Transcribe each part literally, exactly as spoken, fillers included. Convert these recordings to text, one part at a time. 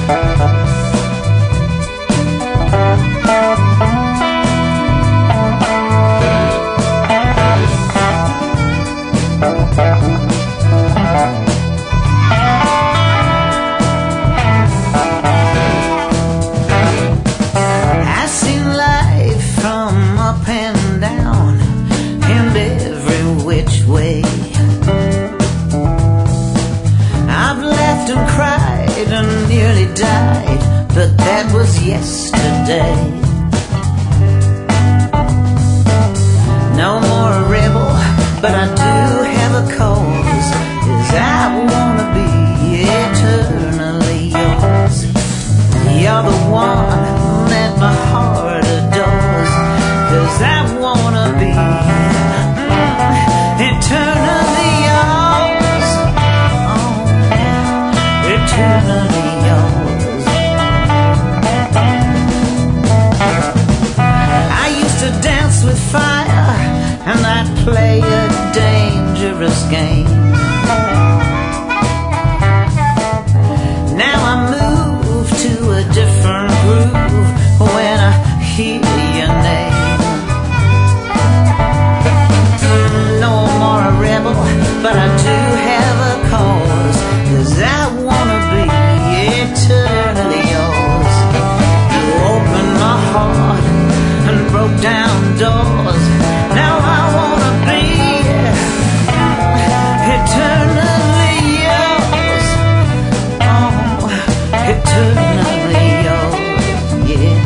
But that was yesterday. No more a rebel, but I do have a cause, 'cause I wanna be eternally yours. You're the one that my heart adores, 'cause I wanna be eternally yours. Oh, eternally yours. With fire, and I'd play a dangerous game. Now I move to a different groove when I hear your name. No more a rebel, but I do have a cause, 'cause I wanna be eternally yours. You opened my heart and broke down doors. Now I wanna be eternally yours. Oh, eternally yours, yeah.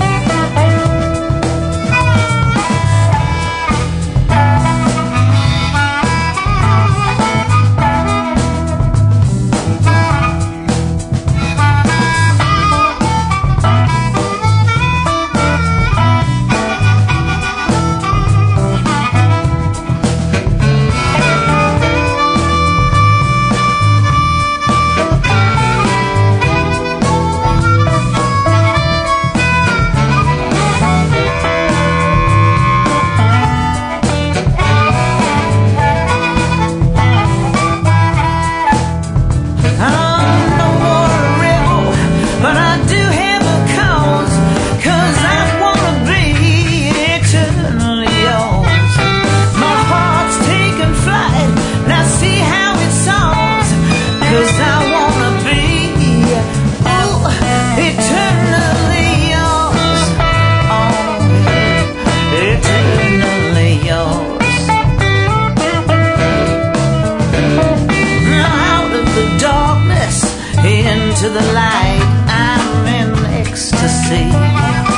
To the light, I'm in ecstasy.